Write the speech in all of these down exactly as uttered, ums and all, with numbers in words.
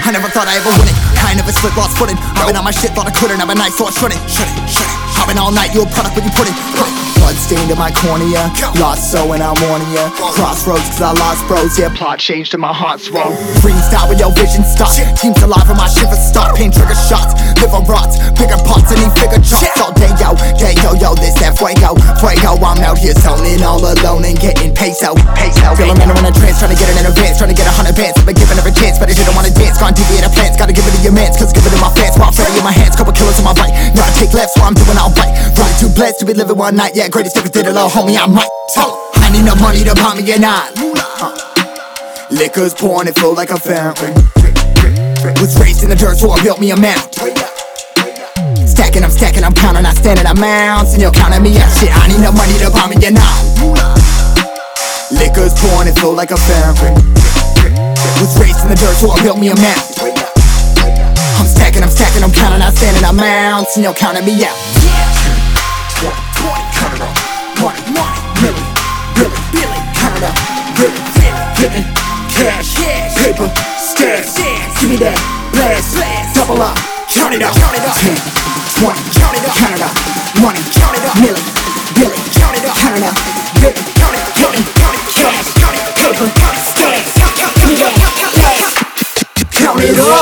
I never thought I ever win it. I never slid, lost footing. I've been on my shit, thought I couldn't. I've been nice, thought shouldn't. Shut it, shut it. I've been all night, you a product when you put it. Blood stained in my cornea, lost so and I'm warning ya. Crossroads cause I lost bros, yeah, plot changed and my heart swung. Freestyle with your vision stop. Teams alive and my shit for stop. Pain trigger shots, liver rots, bigger pots and he figure chops. All day yo, day yo yo, this that fuego, fuego. I'm out here zoning all alone and getting peso, peso. Feeling men are in a trance, trying to get it in advance, trying to get a hundred bands. I've been giving every chance, but I didn't wanna dance. Gone deviate a plans, gotta give it to your mans, cause give it to my fans. While Freddy in my hands, couple killers on my right. Now I take lefts while I'm doing all right. Running too blessed to be living one night, yeah, greatest ever did it all, homie, I might. uh, I need no money to buy me a nine. uh, Liquor's pouring, it flow like a fountain. Was raised in the dirt, so I built me a mount. Stacking, I'm stacking, I'm counting, I stand in amounts, and you're counting me out. Shit, I need no money to buy me a nine. Liquor's pouring, it flow like a fountain. Was raised in the dirt, so I built me a mount. I'm stacking, I'm stacking, I'm counting, I stand in amounts, and you're counting me out. Count it up, money, money, million, billion, billion, count it up, billion, billion, cash, paper, stash, give me that, blast, double up, count it up, ten, twenty, count it up, count it up, money, count it up, million, billion, count it up, count it up, billion, count it, count it, cash, paper, stash, give me that, blast, count it up.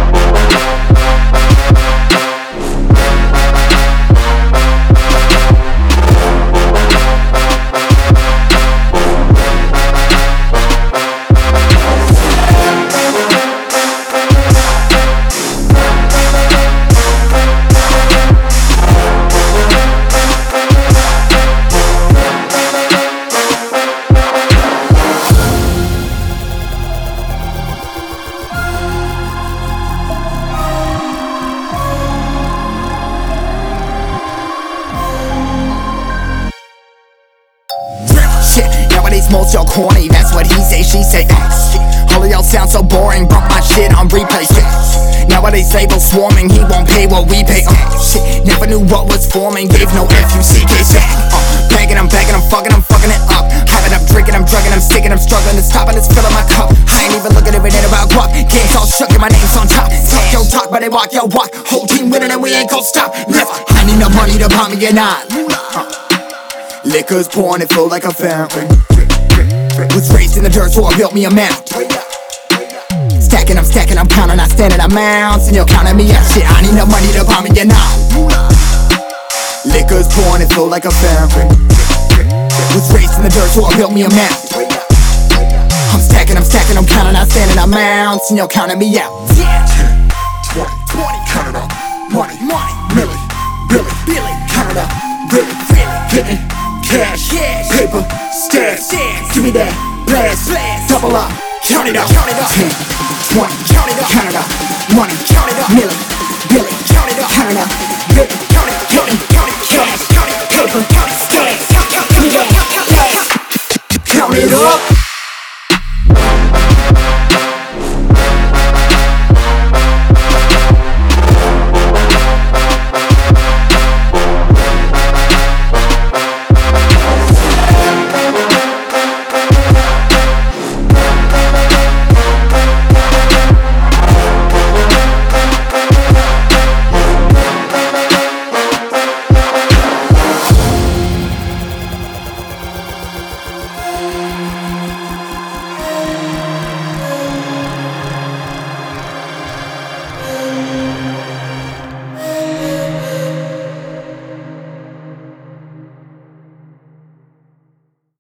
Most y'all corny, that's what he say, she say. All of y'all sound so boring, bump my shit on replay. Nowadays labels swarming, he won't pay what we pay. uh, shit, Never knew what was forming, gave no F U C K. uh, Bagging, I'm bagging, I'm fucking, I'm fucking it up. Having, I'm drinking, I'm drugging, I'm sticking, I'm struggling to stop it, it's filling my cup. I ain't even looking every day about guap. Games all shook and my name's on top. Talk yo talk, but they walk yo walk. Whole team winning and we ain't gon' stop. Never. I need no money to buy me a nine. uh, Liquor's pouring, it flow like a fountain. Was raised in the dirt, so I built me a mount. Stacking, I'm stacking, I'm counting, I stand in amounts, and you're counting me out. Shit, I need no money to buy me a nine. Liquor's pouring, it flow like a fountain. Was raised in the dirt, so I built me a mount. I'm stacking, I'm stacking, I'm counting, I stand in amounts, and you're counting me out. ten, twenty, count it up, money, money, million, billion, billion, count it up, billion, billion, cash, paper, stash, give me that, blast, double up, count it up, ten, twenty,